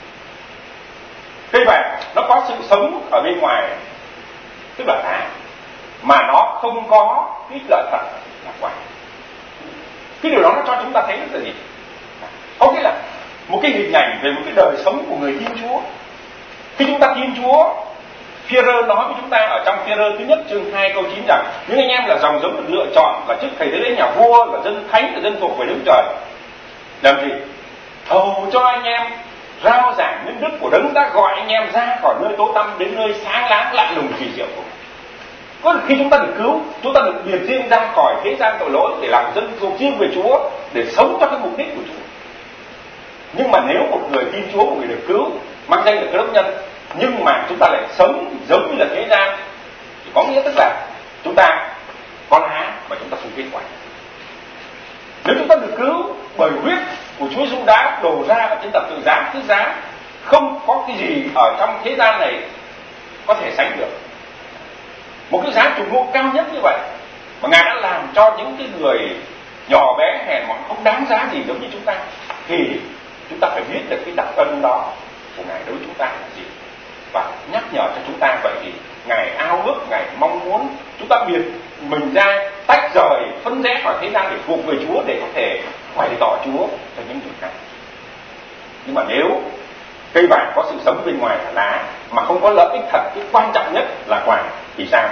Cây vải nó có sự sống ở bên ngoài, tức là lá, mà nó không có cái lợi thật là quả. Cái điều đó nó cho chúng ta thấy là gì? Có nghĩa là một cái hình ảnh về một cái đời sống của người tin Chúa. Khi chúng ta tin Chúa, Phi-e-rơ nói với chúng ta ở trong Phi-e-rơ thứ nhất chương 2 câu 9 rằng những anh em là dòng giống được lựa chọn, là chức thầy tế lễ nhà vua, là dân thánh, là dân thuộc về Đức Trời. Làm gì? Hầu cho anh em rao giảng những đức của Đấng đã gọi anh em ra khỏi nơi tối tăm đến nơi sáng láng lạ lùng kỳ diệu của mình. Có khi chúng ta được cứu, chúng ta được biệt riêng ra khỏi thế gian tội lỗi để làm dân thuộc riêng về Chúa, để sống cho cái mục đích của Chúa. Nhưng mà nếu một người tin Chúa, một người được cứu, mang danh là cơ đốc nhân, nhưng mà chúng ta lại sống giống như là thế gian, thì có nghĩa tức là chúng ta có lá mà chúng ta không kết quả. Nếu chúng ta được cứu bởi huyết của Chúa Giêsu đã đổ ra ở trên thập tự giá, không có cái gì ở trong thế gian này có thể sánh được. Một cái giá chuộc ngôn cao nhất như vậy mà Ngài đã làm cho những cái người nhỏ bé hèn mọn không đáng giá gì giống như chúng ta, thì chúng ta phải biết được cái đặc ân đó của Ngài đối với chúng ta là gì, và nhắc nhở cho chúng ta. Vậy thì Ngài ao ước, Ngài mong muốn chúng ta biệt mình ra, tách rời, phân rẽ khỏi thế gian để phục về Chúa, để có thể bày tỏ Chúa cho những người khác. Nhưng mà nếu cây vàng có sự sống bên ngoài là lá mà không có lợi ích thật, cái quan trọng nhất là quả, thì sao?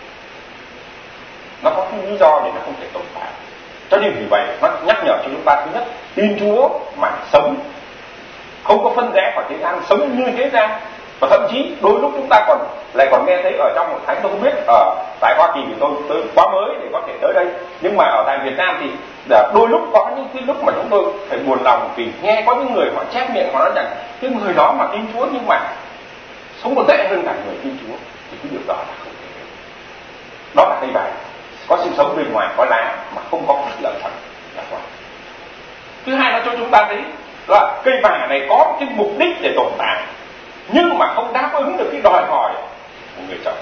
Nó có cái lý do để nó không thể tồn tại. Cho nên vì vậy nó nhắc nhở cho chúng ta, thứ nhất, tin Chúa mà sống, không có phân rẽ khỏi thế gian, sống như thế gian. Và thậm chí đôi lúc chúng ta còn nghe thấy ở trong một thánh, tôi không biết ở tại Hoa Kỳ thì tôi quá mới để có thể tới đây, nhưng mà ở tại Việt Nam thì đôi lúc có những cái lúc mà chúng tôi phải buồn lòng, vì nghe có những người họ chép miệng họ nói rằng cái người đó mà tin Chúa nhưng mà sống còn tệ hơn cả người tin Chúa, thì cái điều đó là không thể. Đó là cây vàng có sự sống bên ngoài, có lá mà không có phước lợi thật là quả. Thứ hai, nó cho chúng ta thấy là cây vàng này có cái mục đích để tồn tại, nhưng mà không đáp ứng được cái đòi hỏi của người trồng.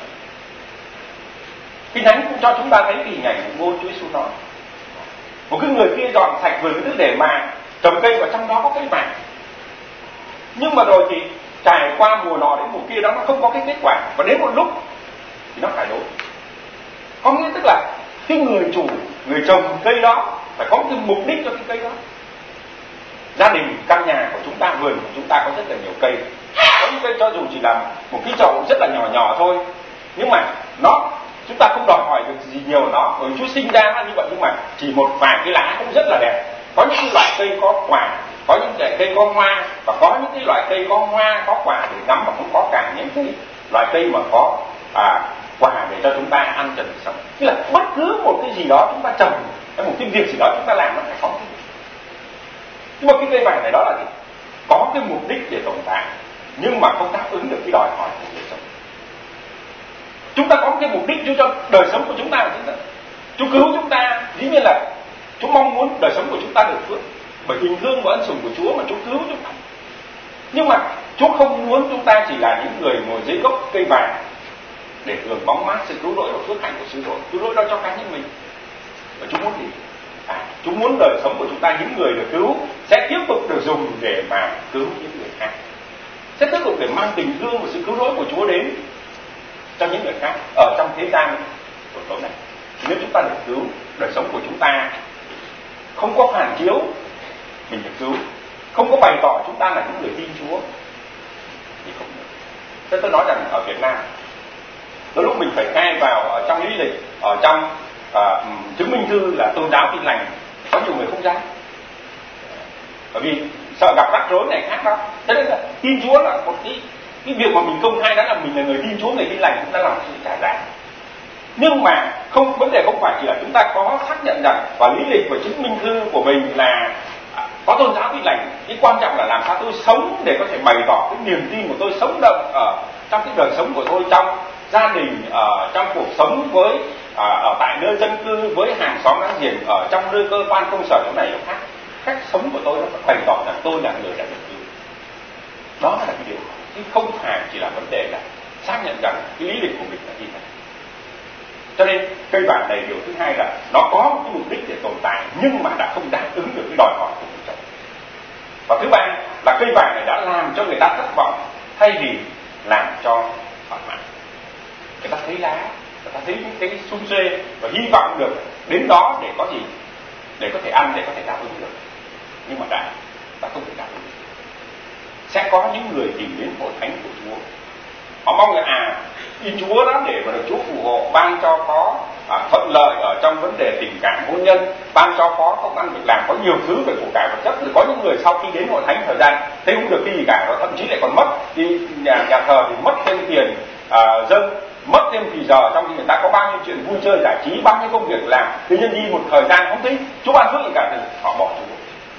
Kinh Thánh cũng cho chúng ta thấy cái hình ảnh của ngôn Chúa Giêsu nói, một cái người kia dọn sạch vườn cái để mà trồng cây, và trong đó có cây vàng. Nhưng mà rồi thì trải qua mùa nọ đến mùa kia đó, nó không có cái kết quả, và đến một lúc thì nó phải đốn. Có nghĩa tức là cái người chủ, người trồng cây đó phải có cái mục đích cho cái cây đó. Gia đình, căn nhà của chúng ta, vườn của chúng ta có rất là nhiều cây. Có những cây cho dù chỉ là một cái chậu rất là nhỏ nhỏ thôi, nhưng mà chúng ta không đòi hỏi được gì nhiều nó, bởi Chúa sinh ra như vậy, nhưng mà chỉ một vài cái lá cũng rất là đẹp. Có những cái loại cây có quả, có những loại cây có hoa, và có những cái loại cây có hoa có quả để ngắm, mà cũng có cả những cái loại cây mà có quả để cho chúng ta ăn cho đời sống. Tức là bất cứ một cái gì đó chúng ta trồng, một cái việc gì đó chúng ta làm, nó phải có cái. Nhưng mà cái cây vàng này đó là gì? Có cái mục đích để tồn tại, nhưng mà không đáp ứng được cái đòi hỏi của đời sống. Chúng ta có cái mục đích cho đời sống của chúng ta là chính là Chúa cứu chúng ta. Dĩ nhiên là Chúa mong muốn đời sống của chúng ta được phước, bởi tình thương và ân sủng của Chúa mà Chúa cứu chúng ta. Nhưng mà Chúa không muốn chúng ta chỉ là những người ngồi dưới gốc cây vàng để hưởng bóng mát sự cứu rỗi và phước hạnh của sự cứu rỗi đó cho cá nhân mình. Và Chúa muốn gì? Chúa muốn đời sống của chúng ta, những người được cứu sẽ tiếp tục được dùng để mà cứu những người khác, sẽ tiếp tục để mang tình thương và sự cứu rỗi của Chúa đến cho những người khác ở trong thế gian của tối này. Nếu chúng ta được cứu, đời sống của chúng ta không có phản chiếu mình được cứu, không có bày tỏ chúng ta là những người tin Chúa, thì không được. Thế tôi nói rằng ở Việt Nam, đôi lúc mình phải khai vào ở trong lý lịch, ở trong chứng minh thư là tôn giáo Tin Lành, có nhiều người không dám, bởi vì sợ gặp rắc rối này khác đó. Thế nên là tin Chúa là một cái việc mà mình công khai, đó là mình là người tin Chúa, người Tin Lành, chúng ta làm sự trả giá. Nhưng mà vấn đề không phải chỉ là chúng ta có xác nhận rằng và lý lịch và chứng minh thư của mình là có tôn giáo Tin Lành. Cái quan trọng là làm sao tôi sống để có thể bày tỏ cái niềm tin của tôi, sống động ở trong cái đời sống của tôi, trong gia đình, trong cuộc sống với ở tại nơi dân cư, với hàng xóm láng giềng, ở trong nơi cơ quan công sở chỗ này chỗ khác. Cách sống của tôi nó phải bày tỏ rằng tôi là người đã được cứu. Đó là cái điều, chứ không phải chỉ là vấn đề là xác nhận rằng cái lý lịch của mình là như thế. Cho nên cây vàng này, điều thứ hai là nó có một cái mục đích để tồn tại, nhưng mà đã không đáp ứng được cái đòi hỏi của người trồng. Và thứ ba là cây vàng này đã làm cho người ta thất vọng thay vì làm cho thỏa mãn. Người ta thấy lá, người ta thấy những cái sum xê và hy vọng được đến đó để có gì, để có thể ăn, để có thể đáp ứng được. Nhưng mà đã không thể đáp ứng được. Sẽ có những người tìm đến hội thánh của Chúa, họ mong là in Chúa đó để mà được Chúa phù hộ, ban cho có thuận lợi ở trong vấn đề tình cảm hôn nhân, ban cho có công ăn việc làm, có nhiều thứ về của cải vật chất. Rồi có những người sau khi đến hội thánh thời gian thấy không được cái gì cả, thậm chí lại còn mất đi nhà thờ thì mất thêm tiền dân, mất thêm thì giờ, trong khi người ta có bao nhiêu chuyện vui chơi giải trí, bao nhiêu công việc làm, tự nhiên đi một thời gian không thấy Chúa ban phước gì cả thì họ bỏ Chúa.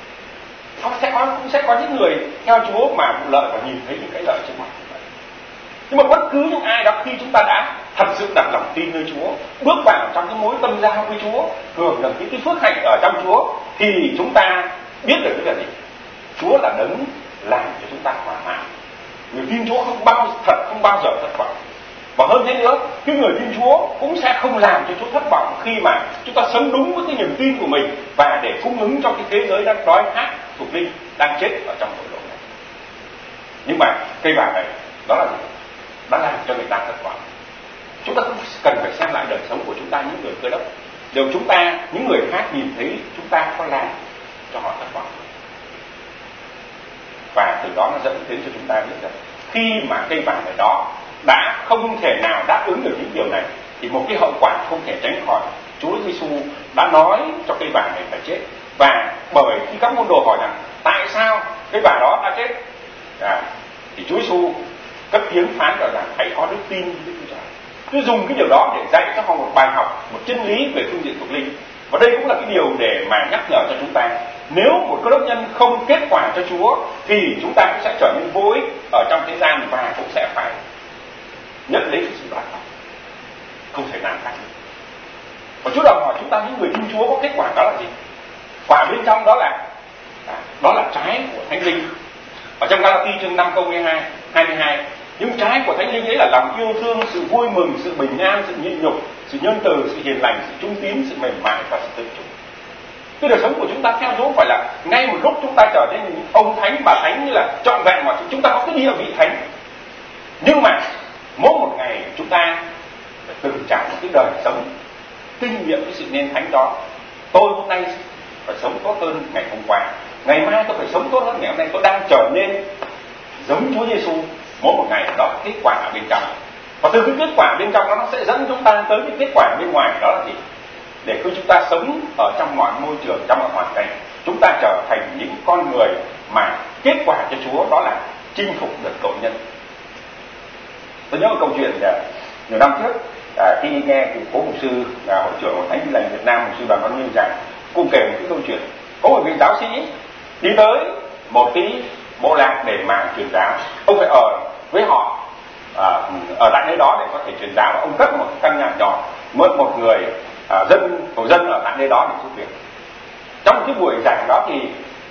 Cũng sẽ có những người theo Chúa mà vụ lợi và nhìn thấy những cái lợi trước mặt. Nhưng mà bất cứ những ai đó, khi chúng ta đã thật sự đặt lòng tin nơi Chúa, bước vào trong cái mối tâm giao với Chúa, hưởng được những cái phước hạnh ở trong Chúa, thì chúng ta biết được cái là gì? Chúa là đấng làm cho chúng ta thỏa mãn. Người tin Chúa không bao giờ thất vọng. Và hơn thế nữa, cái người tin Chúa cũng sẽ không làm cho Chúa thất vọng khi mà chúng ta sống đúng với cái niềm tin của mình và để cung ứng cho cái thế giới đang đói khát thuộc linh, đang chết ở trong tội lỗi này. Nhưng mà cây vàng này đó là gì? Nó làm cho người ta thất vọng. Chúng ta cũng cần phải xem lại đời sống của chúng ta, những người Cơ Đốc. Điều chúng ta, những người khác nhìn thấy chúng ta có làm cho họ thất vọng. Và từ đó nó dẫn đến cho chúng ta biết rằng khi mà cây vàng này đó đã không thể nào đáp ứng được những điều này thì một cái hậu quả không thể tránh khỏi. Chúa Giêsu đã nói cho cây vàng này phải chết. Và bởi khi các môn đồ hỏi rằng tại sao cây vàng đó đã chết, thì Chúa Giêsu cất tiếng phán rằng hãy có đức tin như Đức Chúa Trời. Chúa dùng cái điều đó để dạy cho họ một bài học, một chân lý về phương diện thuộc linh. Và đây cũng là cái điều để mà nhắc nhở cho chúng ta. Nếu một Cơ Đốc nhân không kết quả cho Chúa thì chúng ta cũng sẽ trở nên vô ích ở trong thế gian và cũng sẽ phải nhận lấy cái sự đoán học, không thể nào khác được. Và Chúa đòi hỏi chúng ta, những người tin Chúa, có kết quả đó là gì? Quả bên trong đó là trái của Thánh Linh. Ở trong Galatia chương 5 câu 22, những trái của Thánh Linh ấy là lòng yêu thương, sự vui mừng, sự bình an, sự nhịn nhục, sự nhân từ, sự hiền lành, sự trung tín, sự mềm mại và sự tự chủ. Cái đời sống của chúng ta theo Chúa phải là ngay một lúc chúng ta trở nên những ông thánh, bà thánh, như là trọn vẹn mọi sự. Chúng ta có cái địa vị thánh. Nhưng mà mỗi một ngày chúng ta phải từng trải một cái đời sống kinh nghiệm cái sự nên thánh đó. Tôi hôm nay phải sống tốt hơn ngày hôm qua, ngày mai tôi phải sống tốt hơn ngày hôm nay. Tôi đang trở nên giống Chúa Giêsu mỗi một ngày. Đó là kết quả ở bên trong. Và từ cái kết quả bên trong đó nó sẽ dẫn chúng ta tới cái kết quả bên ngoài. Đó là gì? Để khi chúng ta sống ở trong mọi môi trường, trong mọi hoàn cảnh, chúng ta trở thành những con người mà kết quả cho Chúa đó là chinh phục được tội nhân. Tôi nhớ một câu chuyện nhiều năm trước, khi nghe cố mục sư hội trưởng của Thánh Tin Lành Việt Nam, mục sư Đoàn Văn Minh giảng, cũng kể một cái câu chuyện. Có một vị giáo sĩ đi tới một cái bộ lạc để mà truyền giáo. Ông phải ở với họ, ở tại nơi đó để có thể truyền giáo. Và ông cất một căn nhà nhỏ, mượn một người thổ dân ở tại nơi đó để giúp việc. Trong một cái buổi giảng đó thì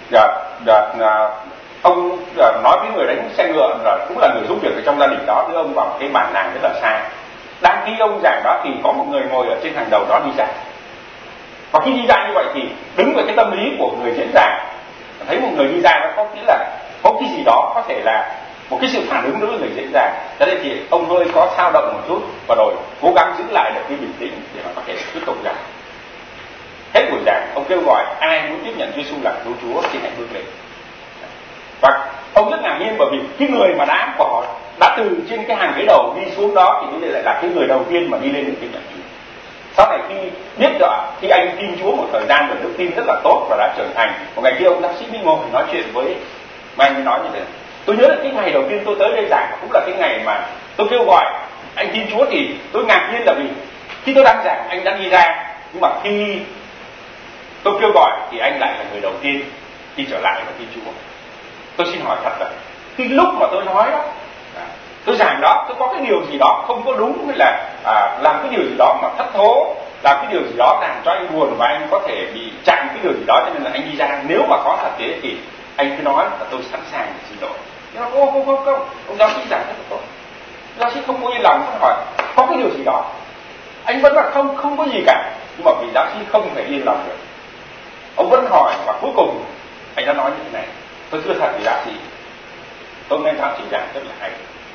ông nói với người đánh xe ngựa, cũng là người giúp việc ở trong gia đình đó, đưa ông vào một cái bản làng rất là xa. Đang khi ông giảng đó thì có một người ngồi ở trên hàng đầu đó đi giảng. Và khi đi ra như vậy thì đứng về cái tâm lý của người diễn giảng, thấy một người đi ra nó có nghĩa là có cái gì đó có thể là một cái sự phản ứng đối với người diễn giảng. Cho nên thì ông hơi có xao động một chút và rồi cố gắng giữ lại được cái bình tĩnh để mà có thể tiếp tục giảng. Hết buổi giảng, ông kêu gọi ai muốn tiếp nhận Giêsu làm cứu Chúa thì hãy bước lên. Và ông rất ngạc nhiên bởi vì cái người mà đã từ trên cái hàng ghế đầu đi xuống đó thì bây giờ lại là cái người đầu tiên mà đi lên để tiếp nhận Chúa. Sau này khi biết rõ, khi anh tin Chúa một thời gian rồi, đức tin rất là tốt và đã trưởng thành, một ngày kia ông giáo sĩ đi ngồi nói chuyện với mà anh mới nói như thế này: tôi nhớ là cái ngày đầu tiên tôi tới đây giảng cũng là cái ngày mà tôi kêu gọi anh tin Chúa, thì tôi ngạc nhiên là vì khi tôi đang giảng anh đã đi ra, nhưng mà khi tôi kêu gọi thì anh lại là người đầu tiên đi trở lại và tin Chúa. Tôi xin hỏi thật là khi lúc mà tôi nói đó, tôi giảng đó, tôi có cái điều gì đó không có đúng, hay là làm cái điều gì đó mà thất thố, làm cái điều gì đó làm cho anh buồn và anh có thể bị chạm cái điều gì đó, cho nên là anh đi ra. Nếu mà có thật thế thì anh cứ nói là tôi sẵn sàng để xin lỗi. Nhưng mà không, ông giáo sĩ giảng rất là tốt. Giáo sĩ không có yên lòng, không hỏi có cái điều gì đó, anh vẫn là không có gì cả. Nhưng mà vì giáo sĩ không thể yên lòng được, ông vẫn hỏi, và cuối cùng anh đã nói như thế này: tôi thưa thật với giáo sĩ, tôi nghe giáo sĩ giảng rất là hay,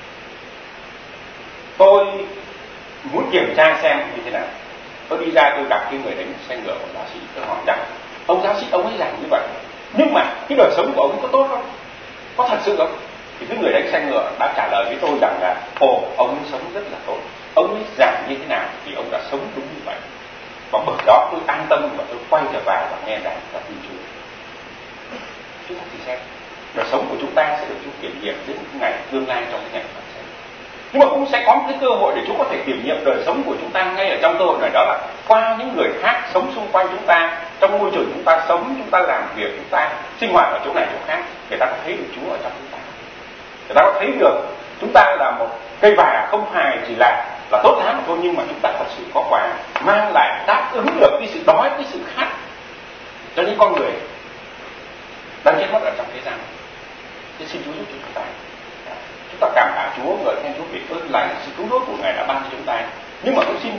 tôi muốn kiểm tra xem như thế nào. Tôi đi ra tôi gặp cái người đánh xe ngựa của giáo sĩ, tôi hỏi rằng ông giáo sĩ ông ấy giảng như vậy, nhưng mà cái đời sống của ông có tốt không, có thật sự không? Thì cái người đánh xe ngựa đã trả lời với tôi rằng là ông ấy sống rất là tốt, ông ấy giảng như thế nào thì ông đã sống đúng như vậy. Và bởi đó tôi an tâm và tôi quay trở vào và nghe giảng và tin Chúa. Chúng ta thì xem đời sống của chúng ta sẽ được Chúa kiểm nghiệm đến một ngày tương lai, trong cái ngày phán xét. Nhưng mà cũng sẽ có một cái cơ hội để Chúa có thể kiểm nghiệm đời sống của chúng ta ngay ở trong cơ hội này, đó là qua những người khác sống xung quanh chúng ta, trong môi trường chúng ta sống, chúng ta làm việc, chúng ta sinh hoạt ở chỗ này chỗ khác, người ta có thấy được Chúa ở trong chúng ta, người ta có thấy được chúng ta là một cây vả không hài chỉ là tốt lắm mà thôi, nhưng mà chúng ta thật sự có quả, mang lại đáp ứng được cái sự đói, cái sự khát cho những con người đang chết mất ở trong thế gian. Thế xin Chúa giúp cho chúng ta cảm tạ Chúa, ngợi khen Chúa vì ơn lành, sự cứu rỗi của Ngài đã ban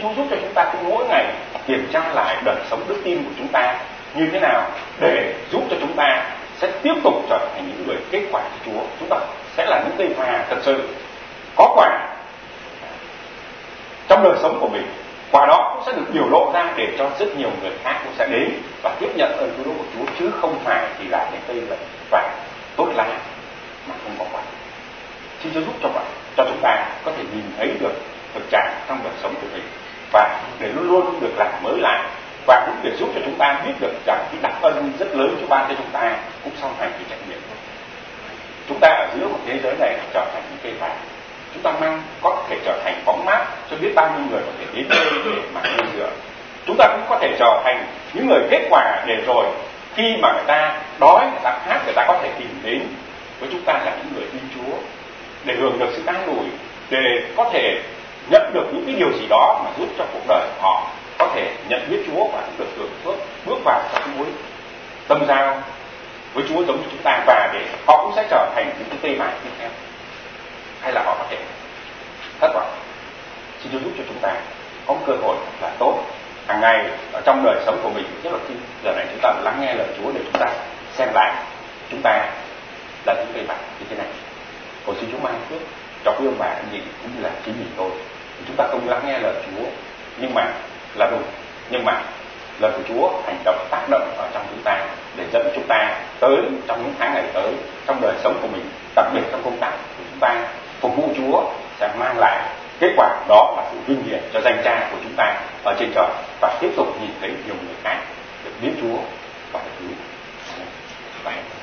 Chúa giúp cho chúng ta cũng mỗi ngày kiểm tra lại đời sống đức tin của chúng ta như thế nào, để giúp cho chúng ta sẽ tiếp tục trở thành những người kết quả của Chúa. Chúng ta sẽ là những cây vàng thật sự có quả trong đời sống của mình. Quả đó cũng sẽ được biểu lộ ra để cho rất nhiều người khác cũng sẽ đến và tiếp nhận ơn cứu độ của Chúa, chứ không phải chỉ là những cây vàng tốt lá mà không có quả. Xin Chúa giúp cho chúng ta có thể nhìn thấy được thực trạng trong đời sống của mình, và để luôn luôn được làm mới lại, và cũng để giúp cho chúng ta biết được rằng cái đặc ân rất lớn Chúa ban cho chúng ta cũng sau này cái trải nghiệm. Chúng ta ở giữa một thế giới này trở thành những cây vàng, chúng ta có thể trở thành bóng mát cho biết bao nhiêu người có thể đến đây để mà nương dựa. Chúng ta cũng có thể trở thành những người kết quả, để rồi khi mà người ta đói, người ta khát, người ta có thể tìm đến với chúng ta là những người tin Chúa, để hưởng được sự an ủi, để có thể nhận được những cái điều gì đó mà giúp cho cuộc đời của họ có thể nhận biết Chúa và được hưởng phước, bước vào trong mối tâm giao với Chúa giống như chúng ta, và để họ cũng sẽ trở thành những cái cây vàng tiếp theo. Hay là họ có thể thất vọng. Xin Chúa giúp cho chúng ta có một cơ hội là tốt hàng ngày ở trong đời sống của mình. Rất là khi giờ này chúng ta lắng nghe lời Chúa để chúng ta xem lại chúng ta là những cây vàng như thế này. Cầu xin Chúa mang phước cho quý ông bà anh chị cũng như là chính mình tôi. Chúng ta không lắng nghe lời Chúa nhưng mà là đúng, nhưng mà lời của Chúa hành động tác động ở trong chúng ta để dẫn chúng ta tới trong những tháng ngày tới, trong đời sống của mình, đặc biệt trong công tác của chúng ta phục vụ Chúa, sẽ mang lại kết quả đó là sự vinh hiển cho danh Cha của chúng ta ở trên trời, và tiếp tục nhìn thấy nhiều người khác được biết Chúa và được cứu.